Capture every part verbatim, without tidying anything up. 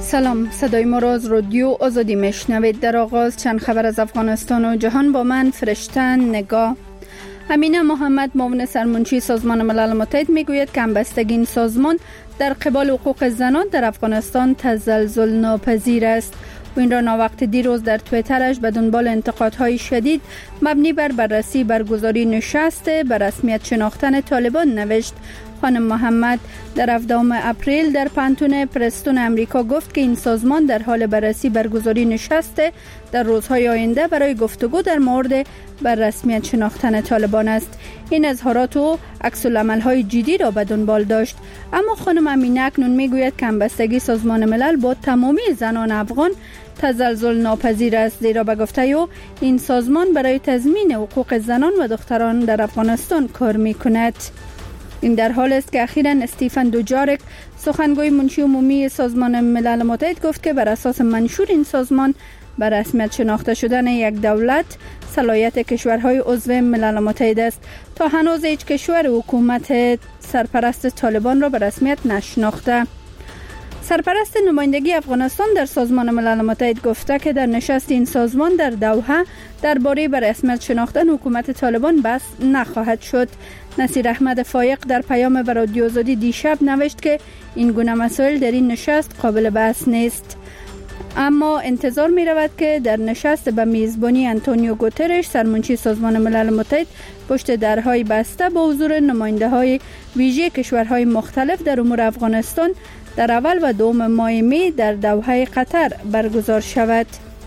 سلام، صدای ما را از رادیو آزادی میشنوید. در آغاز چند خبر از افغانستان و جهان با من فرشتن نگاه. امینه محمد معاون سرمنشی سازمان ملل متحد میگوید که همبستگی این سازمان در قبال حقوق زنان در افغانستان تزلزل ناپذیر است. و این را ناوقت دیروز در توییترش به دنبال انتقادهای شدید مبنی بر بررسی برگزاری نشست به رسمیت شناختن طالبان نوشت. خانم محمد در هفدهم اپریل در پانتون پرستون امریکا گفت که این سازمان در حال بررسی برگزاری نشست در روزهای آینده برای گفتگو در مورد بر رسمیت شناختن طالبان است. این اظهارات و عکس العمل‌های جدی را به دنبال داشت. اما خانم امینه اکنون میگوید که همبستگی سازمان ملل با تمامی زنان افغان تزلزل ناپذیر است، زیرا به گفته او این سازمان برای تضمین حقوق زنان و دختران در افغانستان کار می‌کند. این در حال است که اخیراً استیفن دوجارک سخنگوی منشی عمومی سازمان ملل متحد گفت که بر اساس منشور این سازمان بر رسمیت شناخته شدن یک دولت صلاحیت کشورهای عضو ملل متحد است. تا هنوز هیچ کشور حکومت سرپرست طالبان را به رسمیت نشناخته. سرپرست نمایندگی افغانستان در سازمان ملل متحد گفته که در نشست این سازمان در دوحه درباره بر رسمیت شناختن حکومت طالبان بحث نخواهد شد. نصیر احمد فایق در پیام به رادیو آزادی دیشب نوشت که این گونه مسائل در این نشست قابل بحث نیست. اما انتظار می رود که در نشست به میزبانی انتونیو گوترش سرمنشی سازمان ملل متحد پشت درهای بسته با حضور نماینده های ویژه کشورهای مختلف در امور افغانستان در اول و دوم ماه می در دوحه قطر برگزار شود.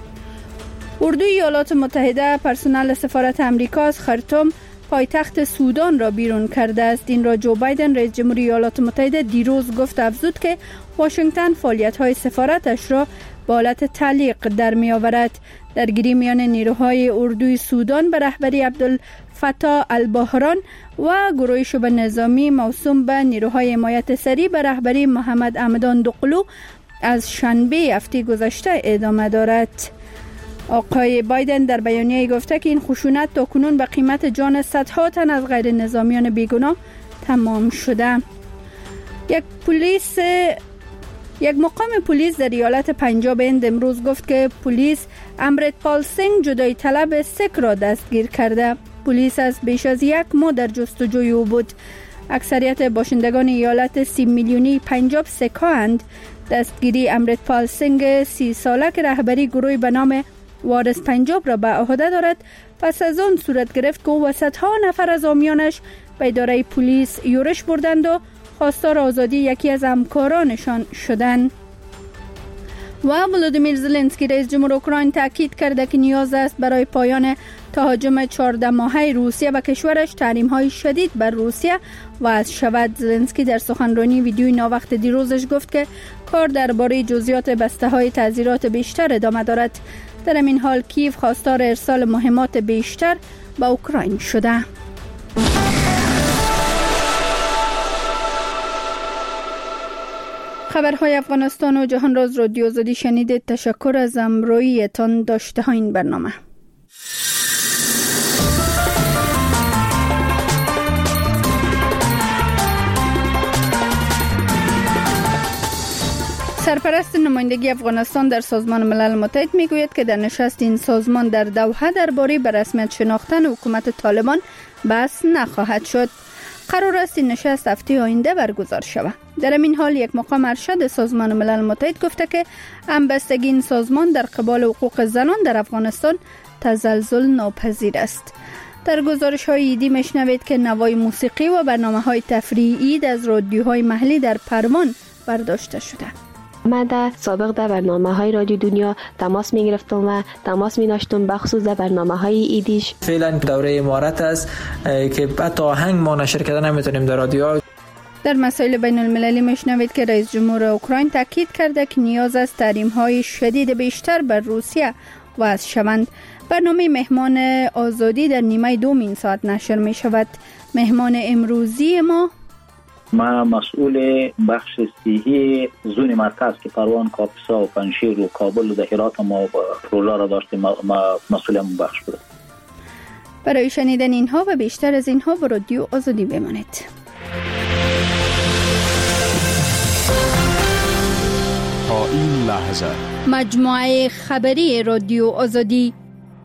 اردوی ایالات متحده پرسنل سفارت امریکا از خرطوم پایتخت سودان را بیرون کرده است. این را جو بایدن رئیس جمهوری ایالات متحده دیروز گفت افزود که واشنگتن فعالیت‌های سفارتش را به حالت تعلیق در می آورد. درگیری میان نیروهای اردوی سودان به رهبری عبدالفتاح البحران و گروه شبه نظامی موسوم به نیروهای حمایت سریع به رهبری محمد حمدان دقلو از شنبه هفته گذشته ادامه دارد. آقای بایدن در بیانیه گفته که این خشونت تا کنون به قیمت جان صدها تن از غیر نظامیان بیگناه تمام شده. یک پلیس یک مقام پلیس در ایالت پنجاب هند امروز گفت که پلیس امریتپال سینگ جدایی طلب سیک را دستگیر کرده. پلیس از بیش از یک ماه در جستجوی او بود. اکثریت باشندگان ایالت سی میلیونی پنجاب سیک‌اند. دستگیری امریتپال سینگ سی ساله که رهبری گروهی به نام وارث پنجاب را به عهده دارد پس از آن صورت گرفت که او و صدها نفر از حامیانش به اداره پلیس یورش بردند و خواستار آزادی یکی از همکارانشان شدند. و ولودیمیر زلنسکی رئیس جمهور اوکراین تاکید کرده که نیاز است برای پایان تهاجم چهارده ماهه روسیه به کشورش تحریم‌های شدید بر روسیه وضع شود. زلنسکی در سخنرانی ویدیویی ناوقت دیروزش گفت که کار درباره جزئیات بسته‌های تعزیرات بیشتر ادامه دارد. در این حال کیف خواستار ارسال مهمات بیشتر به اوکراین شده. خبرهای افغانستان و جهان را از رادیو آزادی شنیدید. تشکر از همراهیتان. داشته ها این برنامه. سرپرست نمایندگی افغانستان در سازمان ملل متحد میگوید که در نشست این سازمان در دوحه درباره به رسمیت شناختن حکومت طالبان بحث نخواهد شد. قرار است این نشست هفته آینده برگزار شود. در این حال یک مقام ارشد سازمان ملل متحد گفته که همبستگی این سازمان در قبال حقوق زنان در افغانستان تزلزل ناپذیر است. در گزارش های ایدی میشنوید که نوای موسیقی و برنامه های تفریحی از رادیوهای محلی در پروان برداشته شده. من در سابق در برنامه های رادیو دنیا تماس می گرفتم و تماس می داشتم بخصوص در برنامه های ایدیش. فعلا دوره امارت است که حتی آهنگ ما نشر کردن نمیتونیم در رادیو. در مسائل بین المللی میشنوید که رئیس جمهور اوکراین تاکید کرده که نیاز است تحریم های شدید بیشتر بر روسیه وضع شوند. برنامه مهمان آزادی در نیمه دوم این ساعت نشر می شود. مهمان امروزی ما ما مسئول بخش صحی زون مرکز که پروان، کاپیسا و پنجشیر و کابل و هرات ما رولا را داشتیم، ما مسئول همون بخش بود. برای شنیدن اینها و بیشتر از اینها با رادیو آزادی بمانید. تا این لحظه مجموعه خبری رادیو آزادی.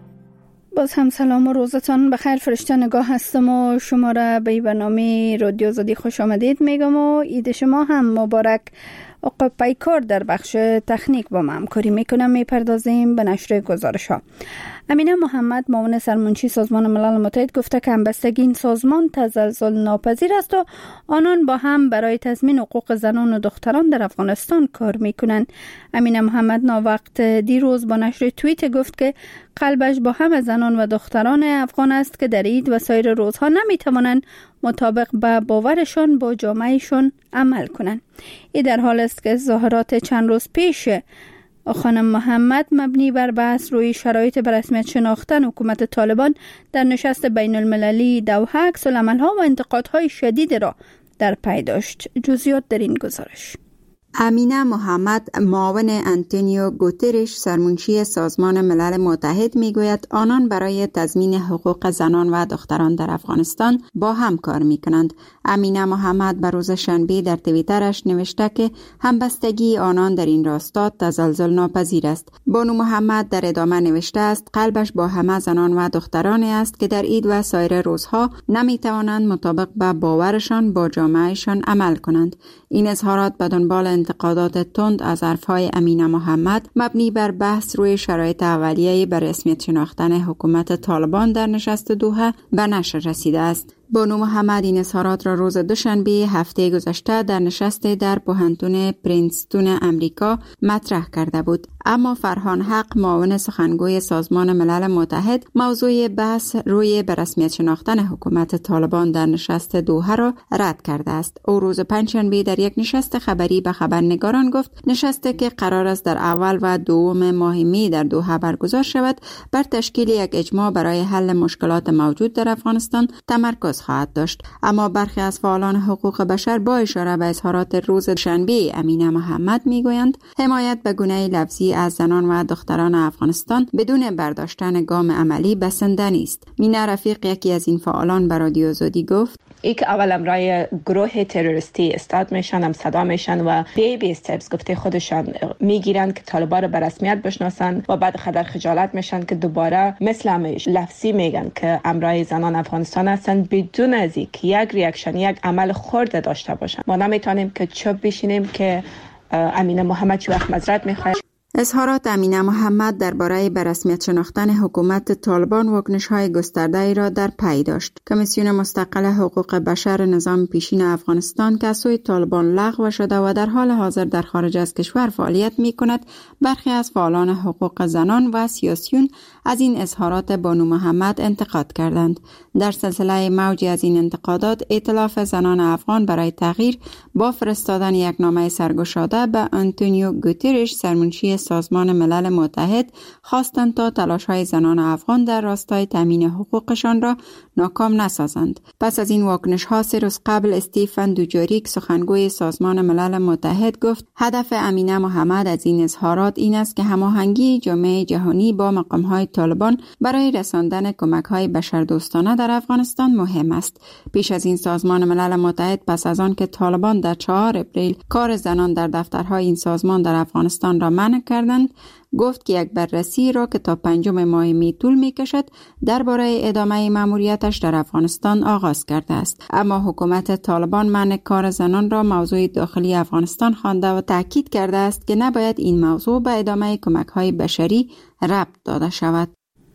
باز هم سلام و روزتان بخیر. فرشته نگاه هستم و شما را به برنامه رادیو آزادی خوش آمدید میگم و عید شما هم مبارک. آقا پیکار در بخش تکنیک با ما همکاری میکنم. میپردازیم به نشر گزارش ها. امینه محمد معاون سرمنشی سازمان ملل متحد گفته که همبستگی این سازمان تزلزل ناپذیر است و آنان با هم برای تضمین حقوق زنان و دختران در افغانستان کار میکنند. امینه محمد ناوقت دیروز با نشر توییت گفت که قلبش با همه زنان و دختران افغان است که در عید و سایر روزها نمیتوانند مطابق با باورشان با جامعهشان عمل کنند. این در حال است که ظاهرات چند روز پیش خانم محمد مبنی بر بحث روی شرایط به رسمیت شناختن حکومت طالبان در نشست بین المللی دوحه عکس‌العمل‌ها و انتقادهای شدید را در پی داشت. جزئیات در این گزارش. امینه محمد معاون آنتونیو گوترش سرمنشی سازمان ملل متحد میگوید آنان برای تضمین حقوق زنان و دختران در افغانستان با هم کار میکنند. امینه محمد بر روز شنبه در توییترش نوشته که همبستگی آنان در این راستا تزلزل ناپذیر است. بانو محمد در ادامه نوشته است قلبش با همه زنان و دخترانی است که در عید و سایر روزها نمیتوانند مطابق با باورشان با جامعهشان عمل کنند. این اظهارات به دنبال انتقادات تند از حرفهای امینه محمد مبنی بر بحث روی شرایط اولیه بر رسمیت شناختن حکومت طالبان در نشست دوحه به نشر رسیده است. بانو محمد این اظهارات را روز دوشنبه هفته گذشته در نشست در پوهنتون پرینستون امریکا مطرح کرده بود. اما فرهان حق معاون سخنگوی سازمان ملل متحد موضوع بحث روی به رسمیت شناختن حکومت طالبان در نشست دوحه را رد کرده است. او روز پنجشنبه در یک نشست خبری به خبرنگاران گفت نشستی که قرار است در اول و دوم ماه می در دوحه برگزار شود بر تشکیل یک اجماع برای حل مشکلات موجود در افغانستان تمرکز خواهد داشت. اما برخی از فعالان حقوق بشر با اشاره به اظهارات روز شنبه امینه محمد میگویند حمایت به گونه لفظی از زنان و دختران افغانستان بدون برداشتن گام عملی بسنده نیست. مینا رفیق یکی از این فعالان به رادیو آزادی گفت ای که اول امرای گروه تروریستی استاد میشن هم صدا میشن و بیبی استپس گفته خودشان میگیرن که طالبان رو به رسمیت بشناسن و بعد خدر خجالت میشن که دوباره مثل همیشه لفظی میگن که امرای زنان افغانستان هستن بدون از اینکه یک ریاکشن یک عمل خرد داشته باشن. ما نمیتونیم که چوب بشینیم که امینه محمد چه وقت معذرت میخواد. اظهارات امینه محمد درباره به رسمیت شناختن حکومت طالبان واکنش‌های گسترده‌ای را در پی داشت. کمیسیون مستقل حقوق بشر نظام پیشین افغانستان که از سوی طالبان لغو شده و در حال حاضر در خارج از کشور فعالیت می‌کند، برخی از فعالان حقوق زنان و سیاسیون از این اظهارات بانو محمد انتقاد کردند. در سلسله موجی از این انتقادات، ائتلاف زنان افغان برای تغییر با فرستادن یک نامه سرگشاده به آنتونیو گوترش سرمنشی سازمان ملل متحد خواستند تا تلاش‌های زنان افغان در راستای تامین حقوقشان را ناکام نسازند. پس از این واکنش‌ها سه روز قبل استیفن دوجاریک سخنگوی سازمان ملل متحد گفت هدف امینه محمد از این اظهارات این است که هماهنگی جامعه جهانی با مقام‌های طالبان برای رساندن کمک‌های بشردوستانه در افغانستان مهم است. پیش از این سازمان ملل متحد پس از آن که طالبان در چهارم اپریل کار زنان در دفترهای این سازمان در افغانستان را منع کردند، گفت که یک بررسی را که تا پنجم ماه می طول می کشد درباره ادامه مأموریتش در افغانستان آغاز کرده است. اما حکومت طالبان منع کار زنان را موضوع داخلی افغانستان خوانده و تاکید کرده است که نباید این موضوع به ادامه کمک‌های بشری ربط داده شود.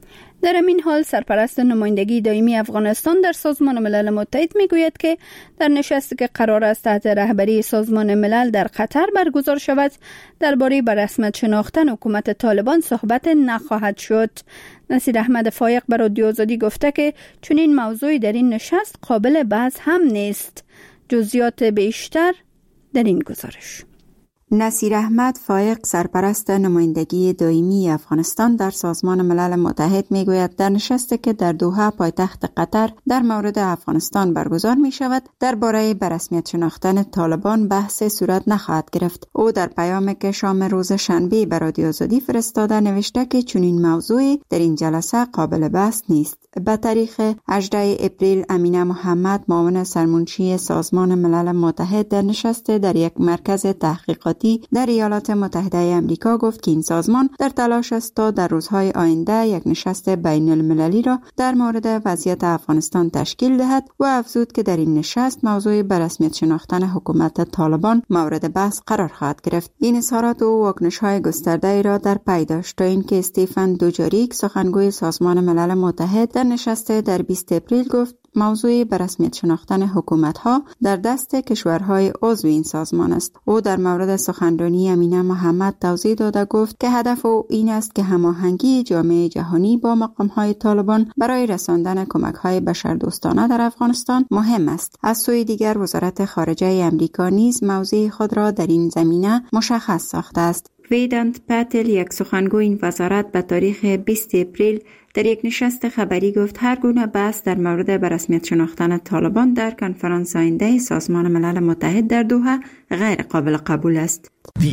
در این حال سرپرست نمایندگی دائمی افغانستان در سازمان ملل متحد میگوید که در نشستی که قرار است تحت رهبری سازمان ملل در قطر برگزار شود درباره به رسمیت شناختن حکومت طالبان صحبت نخواهد شد. نصیر احمد فایق بر رادیو آزادی گفته که چنین موضوعی در این نشست قابل بحث هم نیست. جزئیات بیشتر در این گزارش. نصیر احمد فایق سرپرست نمایندگی دائمی افغانستان در سازمان ملل متحد میگوید در نشستی که در دوحه پایتخت قطر در مورد افغانستان برگزار می شود درباره به رسمیت شناختن طالبان بحث صورت نخواهد گرفت. او در پیامی که شام روز شنبه به رادیو آزادی فرستاده نوشته که چنین موضوعی در این جلسه قابل بحث نیست. به تاریخ هجدهم اپریل امینه محمد معاون سرمنشی سازمان ملل متحد در نشست در یک مرکز تحقیقاتی امنیتی در ایالات متحده امریکا گفت که این سازمان در تلاش است تا در روزهای آینده یک نشست بین المللی را در مورد وضعیت افغانستان تشکیل دهد و افزود که در این نشست موضوع به رسمیت شناختن حکومت طالبان مورد بحث قرار خواهد گرفت. این اظهارات و واکنش‌های گسترده را در پی داشت تا اینکه استیفن دوجاریک سخنگوی سازمان ملل متحد در نشست در بیست اپریل گفت موضوع به رسمیت شناختن حکومت‌ها در دست کشورهای عضو این سازمان است. او در مورد سخنرانی امینه محمد توضیح داده گفت که هدف او این است که هماهنگی جامعه جهانی با مقام‌های طالبان برای رساندن کمک‌های بشردوستانه در افغانستان مهم است. از سوی دیگر وزارت خارجه امریکا نیز موضع خود را در این زمینه مشخص ساخته است. ویدانت پاتل یک سخنگوی این وزارت به تاریخ بیست اپریل در یک نشست خبری گفت هر گونه بحث در مورد به رسمیت شناختن طالبان در کنفرانس آینده سازمان ملل متحد در دوحه غیر قابل قبول است.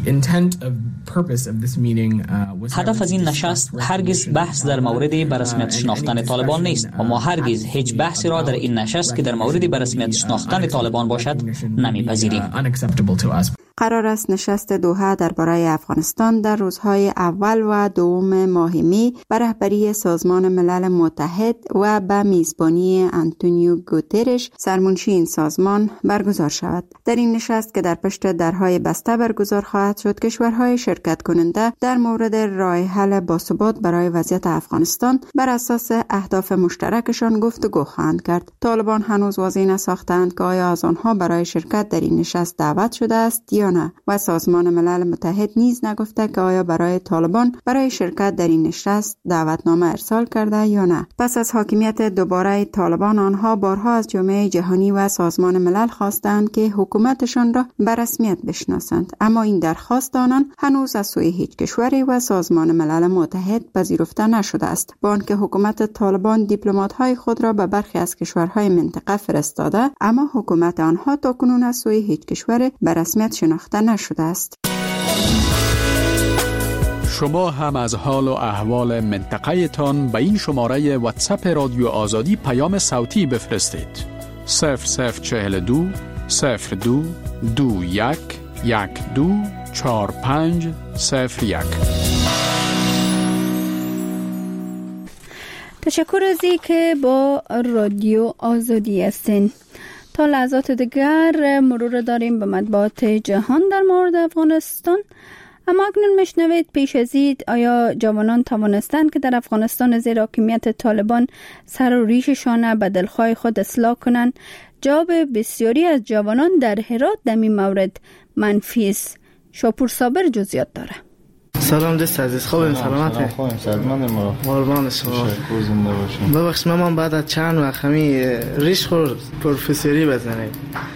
هدف از این نشست هرگز بحث در مورد به رسمیت شناختن طالبان نیست و ما هرگز هیچ بحثی را در این نشست که در مورد به رسمیت شناختن طالبان باشد نمیپذیریم. قرار است نشست دوحه درباره افغانستان در روزهای اول و دوم ماه می به رهبری سازمان ملل متحد و به میزبانی آنتونیو گوترش سرمنشی این سازمان برگزار شود. در این نشست که در پشت درهای بسته برگزار خواهد شد، کشورهای شرکت کننده در مورد راه حل باثبات برای وضعیت افغانستان بر اساس اهداف مشترکشان گفتگو خواهند کرد. طالبان هنوز واضح نساختند که آیا از آنها برای شرکت در این نشست دعوت شده است یا نه و سازمان ملل متحد نیز نگفته که آیا برای طالبان برای شرکت در این نشست دعوتنامه ارسال کرده یا نه. پس از حاکمیت دوباره طالبان، آنها بارها از جامعه جهانی و سازمان ملل خواستند که حکومتشان را به رسمیت بشناسند، اما این درخواست آنان هنوز از سوی هیچ کشوری و سازمان ملل متحد پذیرفته نشده است، با آنکه حکومت طالبان دیپلمات‌های خود را به برخی از کشورهای منطقه فرستاده، اما حکومت آنها تاکنون از سوی هیچ کشور به رسمیت شناخته نشده است. شما هم از حال و احوال منطقه تان به این شماره واتساپ رادیو آزادی پیام صوتی بفرستید. صفر صفر چهل دو صفر دو دو یک یک دو چهار پنج صفر یک. تشکر از این که با رادیو آزادی هستین. تا لحظات دیگر مرور داریم به مطبوعات جهان در مورد افغانستان. اما اکنون میشنوید پیش از این آیا جوانان توانستند که در افغانستان زیر حاکمیت طالبان سر و ریششان به دلخواه خود اصلاح کنند؟ جواب بسیاری از جوانان در هرات در این مورد منفی است. شاپور صابر جزئیات داره. سلام دوست عزیز، خوبیم؟ سلامتی؟ خوبیم، سلامت ما. قربان شما. تشکر، زنده باشین. ببخشید من بعد از چند وقت همی ریش خورد پروفسوری بزنید.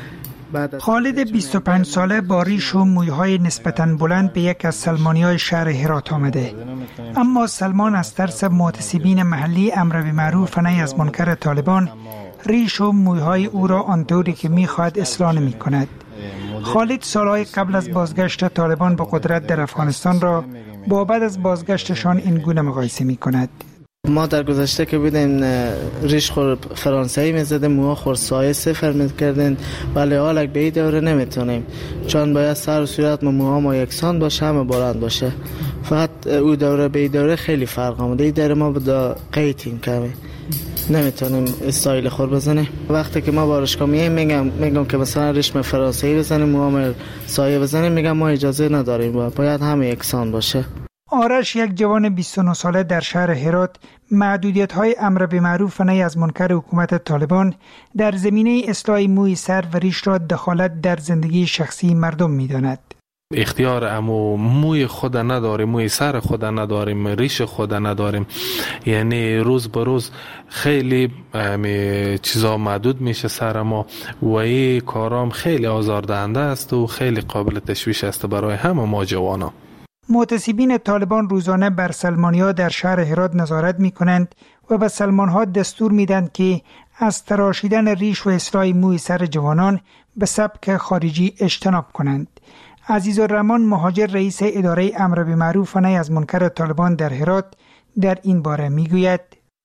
خالد بیست و پنج ساله با ریش و مویهای نسبتاً بلند به یک از سلمانی‌های شهر هرات آمده، اما سلمان از ترس محتسبین محلی امر بالمعروف و نهی از منکر طالبان ریش و مویهای او را آنطوری که می‌خواهد اصلاح نمی‌کند. خالد سالهای قبل از بازگشت طالبان به قدرت در افغانستان را با بعد از بازگشتشان این گونه مقایسه می‌کند. ما در گذشته که بودیم ریش خور فرانسوی میزدیم، موها خور سایه صفر میکردیم، ولی حالا به این دوره نمیتونیم، چون باید سر و صورت ما موها ما یکسان باشه، همه بلند باشه. فقط او دوره به این دوره خیلی فرق آمده. این دوره ما بدا قیتیم کمی نمیتونیم استایل خور بزنیم. وقتی که ما بارشگاه میایم میگم میگم که مثلا ریشم فرانسوی بزنیم، موها سایه بزنیم، میگم ما اجازه نداریم، باید همه یکسان باشه. آرش، یک جوان بیست و نه ساله در شهر هرات، محدودیت‌های امر بالمعروف و نهی از منکر حکومت طالبان در زمینه اصلاح موی سر و ریش را دخالت در زندگی شخصی مردم می‌داند. اختیار امو موی خود نداریم، موی سر خود نداریم، ریش خود نداریم، یعنی روز به روز خیلی چیزا محدود میشه سر ما و این کارام خیلی آزاردهنده است و خیلی قابل تشویش است برای همه ما جوانا. محتسبین طالبان روزانه بر سلمانی‌ها در شهر هرات نظارت می‌کنند و به سلمان‌ها دستور می‌دهند که از تراشیدن ریش و اصلاح موی سر جوانان به سبک خارجی اجتناب کنند. عزیزالرحمن مهاجر، رئیس اداره امر بالمعروف و نهی از منکر طالبان در هرات، در این باره میگوید: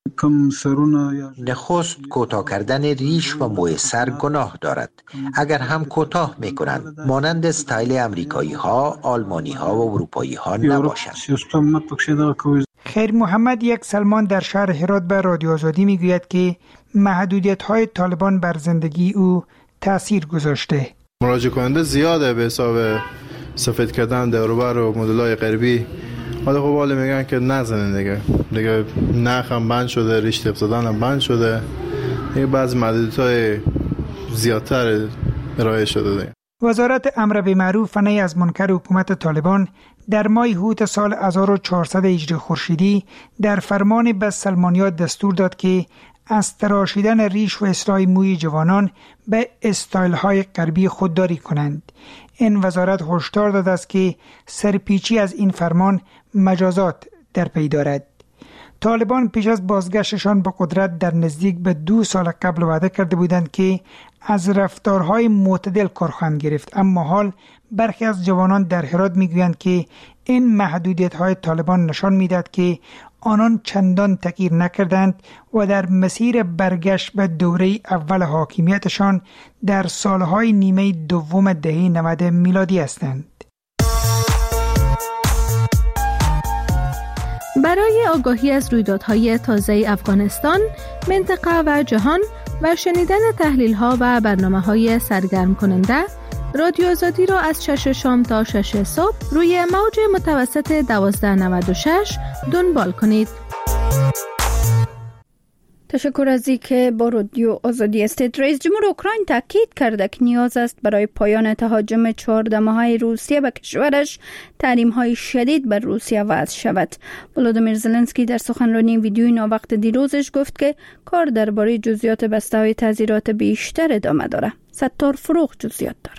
نخست کوتاه کردن ریش و موی سر گناه دارد. اگر هم کوتاه میکنند مانند استایل امریکایی ها، آلمانی ها و اروپایی ها نباشند. خیر محمد، یک سلمان در شهر هرات به رادیو آزادی میگوید که محدودیت های طالبان بر زندگی او تاثیر گذاشته. مراجعه کننده زیاده به حساب سفید کردن دوروبر و مدل‌های غربی. حالا خب حالا میگن که نزنن دیگه دیگه نخ هم بند شده، ریش تپ زدن هم بند شده، دیگه بعضی محدودیت‌های زیادتر ارائه شده دیگه. وزارت امر بالمعروف و نهی از منکر حکومت طالبان در ماه اوت سال هزار و چهارصد هجری خورشیدی در فرمان به سلمانیات دستور داد که از تراشیدن ریش و اصلاح موی جوانان به استایل های غربی خودداری کنند. این وزارت هشدار داده است که سرپیچی از این فرمان مجازات در پی دارد. طالبان پیش از بازگشتشان به قدرت در نزدیک به دو سال قبل وعده کرده بودند که از رفتارهای معتدل کار خواهند گرفت، اما حال برخی از جوانان در هرات میگویند که این محدودیت‌های طالبان نشان میدهد که آنان چندان تغییر نکردند و در مسیر برگشت به دوره اول حاکمیتشان در سالهای نیمه دوم دهه نود میلادی هستند. برای آگاهی از رویدادهای تازه افغانستان، منطقه و جهان و شنیدن تحلیل‌ها و برنامه‌های سرگرم کننده، رادیو آزادی را از شش شام تا شش صبح روی موج متوسط دوازده نود و شش دنبال کنید. تشکر از اینکه با رادیو آزادی هستید. رئیس جمهور اوکراین تاکید کرده که نیاز است برای پایان تهاجم چهارده ماهه روسیه به کشورش تحریم‌های شدید بر روسیه وضع شود. ولادیمیر زلنسکی در سخنرانی ویدیویی ناوقت دیروزش گفت که کار درباره جزئیات بسته‌های تعزیرات بیشتر ادامه داره. ستار فروغ جزئیات داره.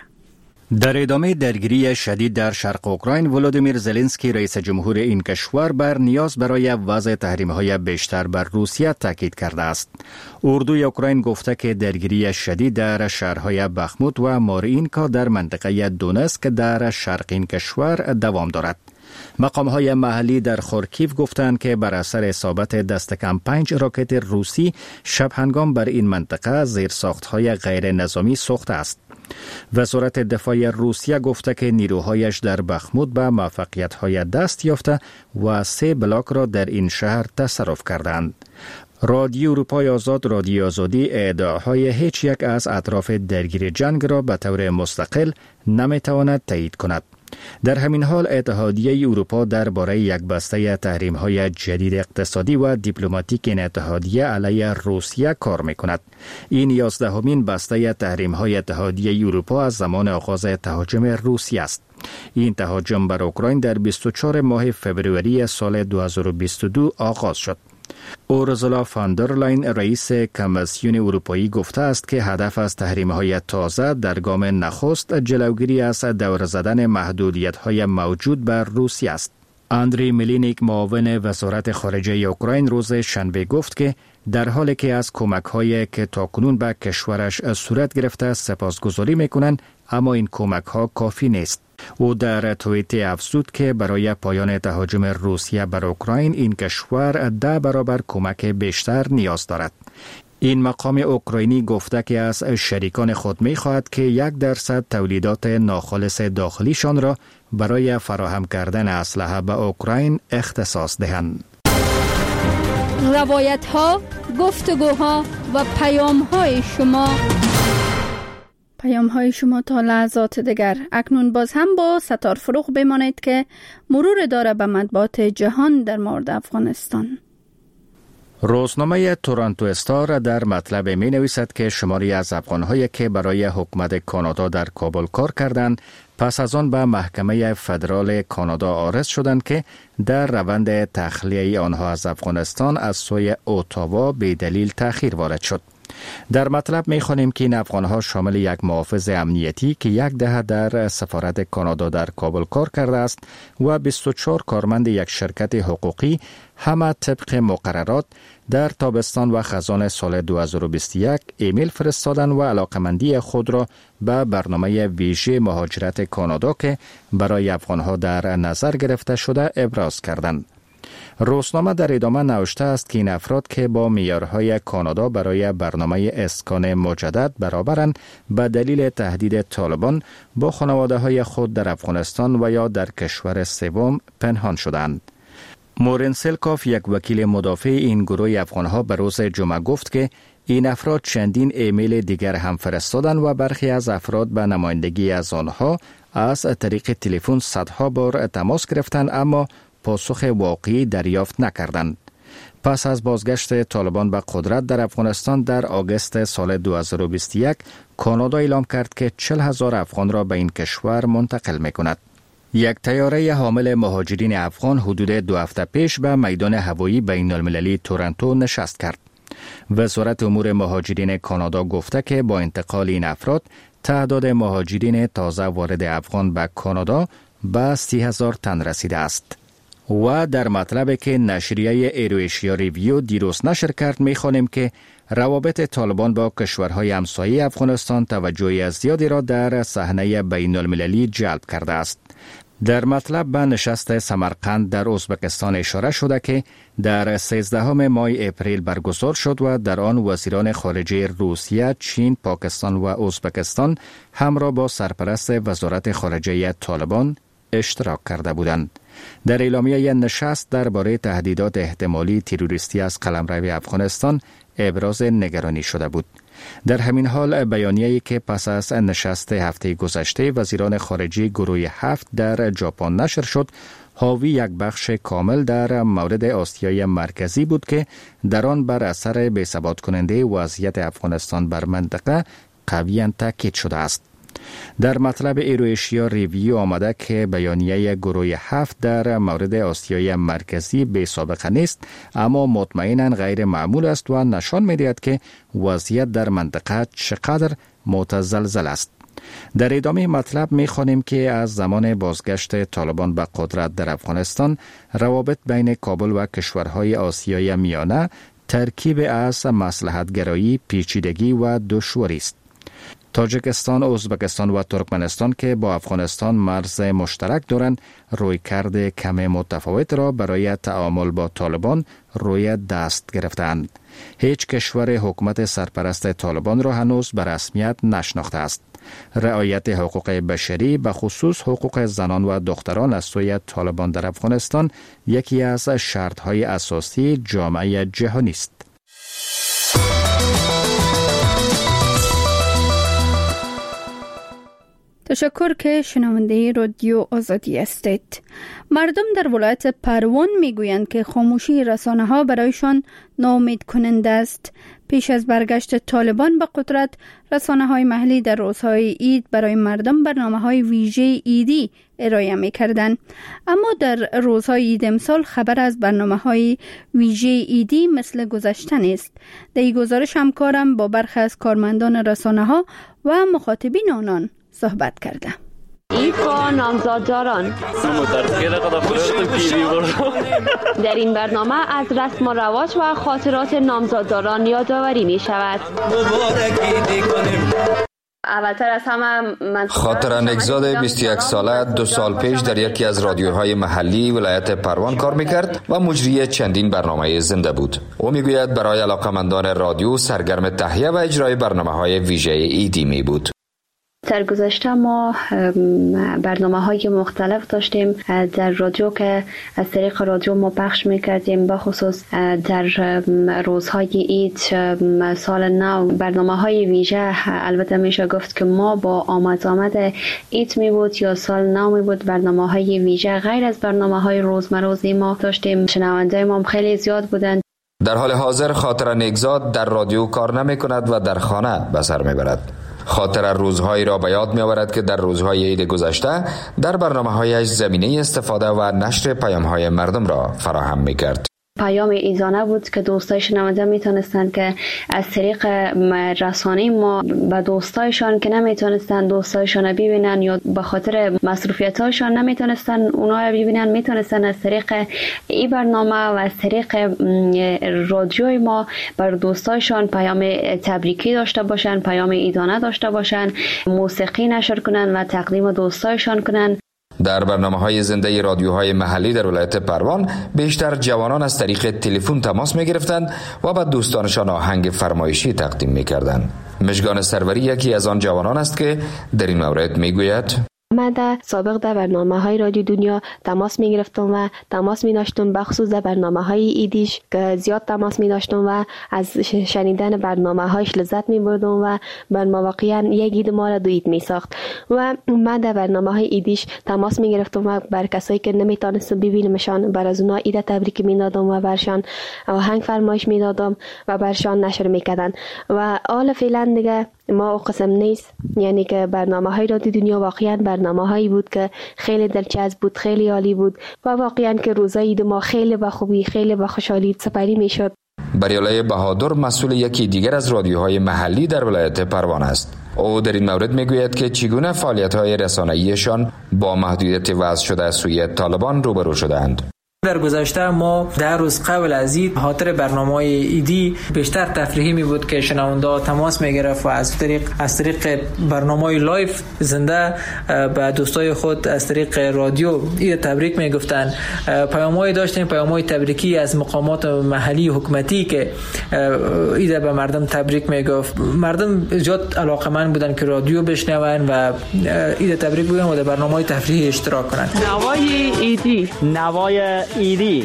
در ادامه درگیری شدید در شرق اوکراین، ولادیمیر زلنسکی رئیس جمهور این کشور بر نیاز برای وضع تحریم‌های بیشتر بر روسیه تاکید کرده است. اردوی اوکراین گفته که درگیری شدید در شهرهای بخموت و مارینکا در منطقه دونسک در شرق این کشور دوام دارد. مقام‌های محلی در خورکیو گفتند که بر اثر اصابت دست کم پنج راکت روسی شب هنگام بر این منطقه زیرساخت‌های غیر نظامی ساخته است. وزارت دفاع روسیه گفته که نیروهایش در بخموت به موفقیت‌های دست یافته و سه بلاک را در این شهر تصرف کردند. رادیو اروپای آزاد رادیو آزادی ادعاهای هیچ یک از اطراف درگیر جنگ را به طور مستقل نمیتواند تایید کند. در همین حال اتحادیه اروپا درباره یک بسته تحریم‌های جدید اقتصادی و دیپلماتیک این اتحادیه علیه روسیه کار می‌کند. این یازدهمین بسته تحریم‌های اتحادیه اروپا از زمان آغاز تهاجم روسیه است. این تهاجم بر اوکراین در بیست و چهارم ماه فوریه سال دو هزار و بیست و دو آغاز شد. اورسولا فان در لاین رئیس کمیسیون اروپایی گفته است که هدف از تحریم‌های تازه در گام نخست جلوگیری از دور زدن محدودیت‌های موجود بر روسیه است. اندری میلینیک معاون وزارت خارجه اوکراین روز شنبه گفت که در حالی که از کمک‌هایی که تاکنون به کشورش صورت گرفته سپاسگزاری می‌کنند، اما این کمک‌ها کافی نیست. او در توییت افزود که برای پایان تهاجم روسیه بر اوکراین این کشور ده برابر کمک بیشتر نیاز دارد. این مقام اوکراینی گفته که از شریکان خود می خواهد که یک درصد تولیدات ناخالص داخلیشان را برای فراهم کردن اسلحه به اوکراین اختصاص دهند. روایت ها، گفتگوها و پیام های شما پیام های شما تا لحظات دیگر. اکنون باز هم با ستار فروغ بمانید که مرور داره به مطبوعات جهان در مورد افغانستان. روزنامه تورنتو استار در مطلب می نویسد که شماری از افغان‌هایی که برای حکومت کانادا در کابل کار کردند پس از آن به محکمه فدرال کانادا عارض شدند که در روند تخلیه آنها از افغانستان از سوی اتاوا به دلیل تأخیر وارد شد. در مطلب می خوانیم که این افغان‌ها شامل یک محافظ امنیتی که یک دهه در سفارت کانادا در کابل کار کرده است و بیست و چهار کارمند یک شرکت حقوقی همه طبق مقررات در تابستان و خزان سال دو هزار و بیست و یک ایمیل فرستادن و علاقمندی خود را به برنامه ویژه مهاجرت کانادا که برای افغان‌ها در نظر گرفته شده ابراز کردند. روزنامه در ادامه نوشته است که این افراد که با معیارهای کانادا برای برنامه اسکان مجدد برابرند به دلیل تهدید طالبان با خانواده‌های خود در افغانستان و یا در کشور سوم پنهان شدند. مورن سلکاف، یک وکیل مدافع این گروه افغانها، به روز جمعه گفت که این افراد چندین ایمیل دیگر هم فرستادند و برخی از افراد به نمایندگی از آنها از طریق تلفن صدها بار تماس گرفتند اما پاسخ واقعی دریافت نکردند. پس از بازگشت طالبان به قدرت در افغانستان در آگوست سال دو هزار و بیست و یک، کانادا اعلام کرد که چهل هزار افغان را به این کشور منتقل می‌کند. یک طیاره حامل مهاجرین افغان حدود دو هفته پیش به میدان هوایی بین المللی تورنتو نشست کرد. وزارت امور مهاجرین کانادا گفته که با انتقال این افراد تعداد مهاجرین تازه وارد افغان به کانادا به سی هزار تن رسیده است. و در مطلبی که نشریه ایرویشیا ریویو دیروز نشر کرد می‌خوانیم که روابط طالبان با کشورهای همسایه افغانستان توجه زیادی را در صحنه بین المللی جلب کرده است. در مطلب به نشست سمرقند در ازبکستان اشاره شده که در سیزدهم ماه اپریل برگزار شد و در آن وزیران خارجه روسیه، چین، پاکستان و ازبکستان همراه با سرپرست وزارت خارجه طالبان اشتراک کرده بودند. در اعلامیه نشست درباره تهدیدات احتمالی تروریستی از قلمرو افغانستان ابراز نگرانی شده بود. در همین حال بیانیه‌ای که پس از نشست هفته گذشته وزیران خارجه گروه هفت در ژاپن نشر شد، حاوی یک بخش کامل در مورد آسیای مرکزی بود که در آن بر اثر بی‌ثبات کننده وضعیت افغانستان بر منطقه قویاً تاکید شده است. در مطلب ایرویشیا ریویو آمده که بیانیه گروه هفت در مورد آسیای مرکزی بی سابقه نیست اما مطمئناً غیر معمول است و نشان می‌دهد که وضعیت در منطقه چقدر متزلزل است. در ادامه مطلب می‌خوانیم که از زمان بازگشت طالبان به قدرت در افغانستان روابط بین کابل و کشورهای آسیای میانه ترکیب از مصلحت‌گرایی، پیچیدگی و دشواری است. تاجیکستان، ازبکستان و ترکمنستان که با افغانستان مرز مشترک دارند، رویکرد کم متفاوت را برای تعامل با طالبان روی دست گرفتند. هیچ کشور حکومت سرپرست طالبان را هنوز به رسمیت نشناخته است. رعایت حقوق بشری به خصوص حقوق زنان و دختران از سوی طالبان در افغانستان یکی از شرط‌های اساسی جامعه جهانی است. تشکر که شنونده رادیو آزادی هستید. مردم در ولایت پروان میگویند که خاموشی رسانه ها برایشان ناامید کننده است. پیش از برگشت طالبان به قدرت، رسانه های محلی در روزهای عید برای مردم برنامه های ویژه عیدی ارائه می کردند. اما در روزهای عید امسال خبر از برنامه های ویژه عیدی مثل گذشته نیست. در این گزارش همکارم با برخی از کارمندان رسانه ها و مخاطبین آنان صحبت کرده. عید با نامزادداران. در این برنامه از رسم و رواج و خاطرات نامزادداران یادآوری می شود. اولتر از همه من خاطره نگزاد بیست و یک ساله دو سال پیش در یکی از رادیوهای محلی ولایت پروان کار میکرد و مجری چندین برنامه زنده بود. او میگوید برای علاقمندان رادیو سرگرم تهیه و اجرای برنامه‌های ویژه عیدی می بود. در گذشته ما برنامه های مختلف داشتیم در رادیو که از طریق رادیو ما پخش میکردیم، با خصوص در روزهای عید، سال نو. برنامه های ویژه البته میشه گفت که ما با آمد آمد عید می بود یا سال نو می بود برنامه های ویژه غیر از برنامه های روزمروزی ما داشتیم. شنونده ما خیلی زیاد بودند. در حال حاضر خاطره نگزاد در رادیو کار نمی کند و در خانه به سر می برد. خاطر روزهایی را به یاد می آورد که در روزهای عید گذشته در برنامه‌هایش زمینه استفاده و نشر پیام‌های مردم را فراهم می کرد. پیام ایزانه بود که دوستای شنونده میتونستن که از طریق رسانه ما به دوستایشان که نمیتونستن دوستایشان ببینن یا به خاطر مصروفیت‌هاشون نمیتونستن اونها رو ببینن، میتونستن از طریق این برنامه و از طریق رادیوی ما بر دوستایشان پیام تبریکی داشته باشن، پیام ایزانه داشته باشن، موسیقی نشر کنن و تقدیم دوستایشان کنن. در برنامه‌های زنده رادیوهای محلی در ولایت پروان بیشتر جوانان از طریق تلفن تماس می‌گرفتند و به دوستانشان آهنگ فرمایشی تقدیم می‌کردند. مژگان سروری یکی از آن جوانان است که در این مورد می‌گوید: من در سابق در برنامه های رادیو دنیا تماس می گرفتم و تماس می داشتم، بخصوص در برنامه های ایدیش که زیاد تماس می داشتم و از شنیدن برنامه هایش لذت می بردم و برنامه واقعا یک اید ما را دو اید می ساخت. و من در برنامه های ایدیش تماس می گرفتم و بر کسایی که نمی تانستم ببینمشان بر از اونها اید تبریک می دادم و برشان آهنگ فرمایش می دادم و برشان نشر می کردن. و حالا فعلا دیگه ما او قسم نیست، یعنی که برنامه های رادیو دنیا واقعا برنامه هایی بود که خیلی دلچسب بود، خیلی عالی بود و واقعا که روزای عید ما خیلی با خوبی، خیلی با خوشحالی سپری می شد. بریالای بهادر مسئول یکی دیگر از رادیوهای محلی در ولایت پروان است. او در این مورد میگوید که چگونه فعالیت‌های رسانه‌ایشان با محدودیت وضع شده از سوی طالبان روبرو شدند. در گذشته ما در روز قبل از عید خاطر برنامه‌های ایدی بیشتر تفریحی می بود که شنونده تماس می گرفت و از طریق از طریق برنامه‌های لایف زنده به دوستای خود از طریق رادیو عید تبریک می گفتن. پیام‌های داشتیم، پیام‌های تبریکی از مقامات محلی حکومتی که عید به مردم تبریک می گفت. مردم زیاد علاقه‌مند بودن که رادیو بشنون و عید تبریک بگن و در برنامه‌های تفریحی اشتراک کنند. نوای ایدی، نوای ایدی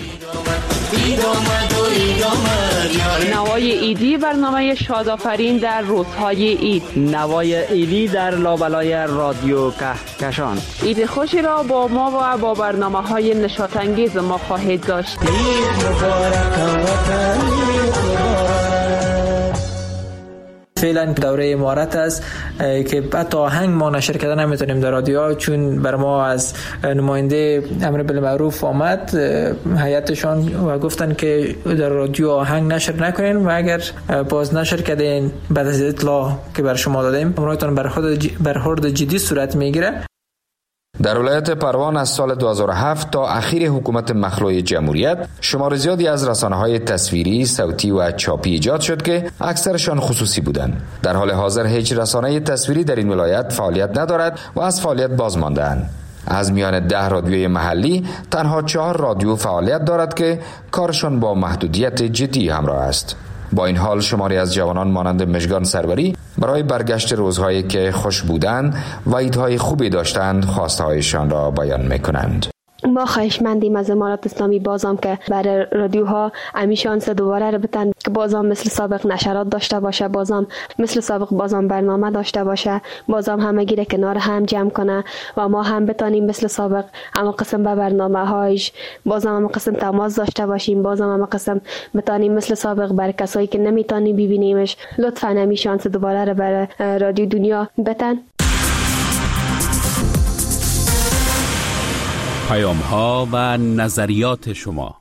نوای ایدی برنامه شادآفرین در روزهای عید، نوای ایدی در لابلای رادیو کهکشان. عید خوشی را با ما و با برنامه های نشاط انگیز ما خواهید داشت. فعلا دوره امارت است که حتی آهنگ ما نشر کردن نمیتونیم در رادیو، چون بر ما از نماینده امر بالمعروف آمد هیئتشان و گفتن که در رادیو آهنگ نشر نکنین و اگر باز نشر کردین بعد از اطلاع که بر شما دادیم امرایتان برخورد جدی صورت میگیره. در ولایت پروان از سال دو هزار و هفت تا اخیر حکومت مخلوع جمهوریت شمار زیادی از رسانه‌های تصویری، صوتی و چاپی ایجاد شد که اکثرشان خصوصی بودند. در حال حاضر هیچ رسانه تصویری در این ولایت فعالیت ندارد و از فعالیت باز مانده‌اند. از میان ده رادیوی محلی تنها چهار رادیو فعالیت دارد که کارشان با محدودیت جدی همراه است. با این حال شماری از جوانان مانند مژگان سروری برای برگشت روزهایی که خوش بودند و عیدهای خوبی داشتند خواستهایشان را بیان میکنند. ما خواهشمندیم از امارات اسلامی بازم که برای رادیوها امیشانس دوباره رو بتن که بازم مثل سابق نشرات داشته باشه، بازم مثل سابق بازم برنامه داشته باشه، بازم همه گیره کنار هم جمع کنه و ما هم بتانیم مثل سابق اما قسم به برنامه هایش بازم اما قسم تماس داشته باشیم، بازم اما قسم بتانیم مثل سابق برای کسایی که نمیتونیم ببینیمش لطفاً امیشانس دوباره رو برای رادیو دنیا بتن. پیام ها و نظریات شما.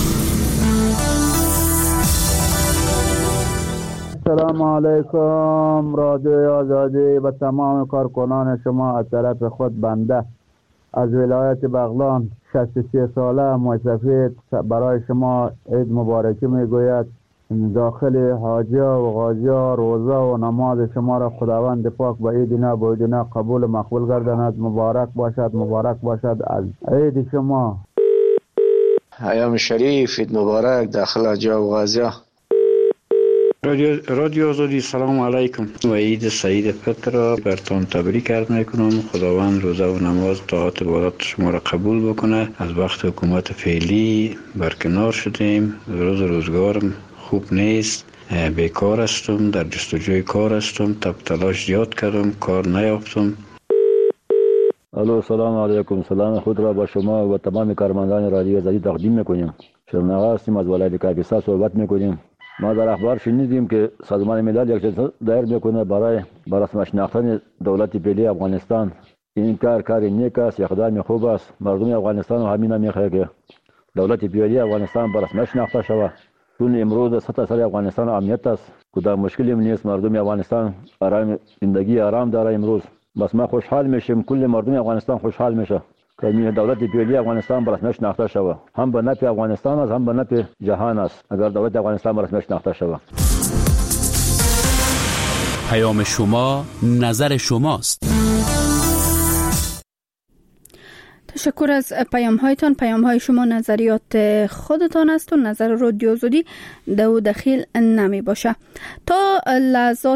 سلام علیکم رادیو آزادی و تمام کارکنان شما. از طرف خود بنده از ولایت بغلان شصت و سه ساله موسفید برای شما عید مبارکی میگوید. داخل حاجیا و غازیا روزه و نماز شما را خداوند پاک به عیدنا به عیدنا قبول مقبول گرداند. مبارک باشد، مبارک باشد از عید شما. ایام شریف عید مبارک داخل حاجیا و غازیا. رادیو رادیو آزادی سلام علیکم و عید سعید فطر را برتان تبریک عرض میکنم. خداوند روزه و نماز طاعت عبادت شما را قبول بکنه. از وقت حکومت فعلی برکنار شدیم، روز روزگارم خوب نیست، بیکار هستم، در جستجوی کار هستم، تب تلاش زیاد کردم، کار نیافتم. الو سلام علیکم. سلام خود را با شما و تمام کارمندان رادیو آزادی تقدیم میکنیم. شرمناغ هستیم، از ولایت کاپیسا صحبت میکنیم. ما در اخبار شنیدیم که سازمان ملل یک چیز دایر میکنه برای برای شناختن دولت فعلی افغانستان. این کار کار نیک است، اقدام خوب است. مردم افغانستان و همین میخواد که دولت فعلی افغانستان برای شناخته شود. چون امروز سطح سر افغانستان امنیت است، کدام مشکلی نیست. مردم افغانستان آرام زندگی آرام داره امروز. بس ما خوشحال میشیم، کل مردم افغانستان خوشحال میشه که این دولت فعلی افغانستان برای شناخته شود. هم به نفع افغانستان است، هم به نفع جهان است اگر دولت افغانستان برای شناخته شود. پیام شما نظر شماست. تشکر از پیام هایتان. پیام های شما نظریات خودتان است و نظر رادیو آزادی دو دخیل نمی باشه. تا لحظات